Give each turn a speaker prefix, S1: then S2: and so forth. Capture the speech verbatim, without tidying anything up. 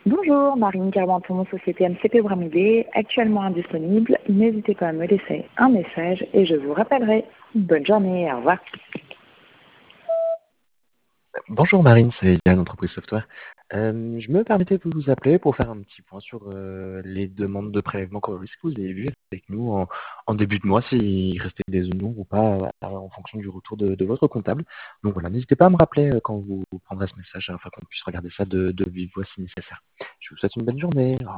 S1: Bonjour, Marine Carban pour mon société M C P Bramidé, actuellement indisponible. N'hésitez pas à me laisser un message et je vous rappellerai. Bonne journée, au revoir.
S2: Bonjour Marine, c'est Yann, entreprise software. Euh, je me permettais de vous appeler pour faire un petit point sur euh, les demandes de prélèvement corps-risque que vous avez vues avec nous en, en début de mois, s'il restait des zones ou pas, euh, en fonction du retour de, de votre comptable. Donc voilà, n'hésitez pas à me rappeler euh, quand vous prendrez ce message, afin qu'on puisse regarder ça de, de vive voix si nécessaire. Je vous souhaite une bonne journée. Au revoir.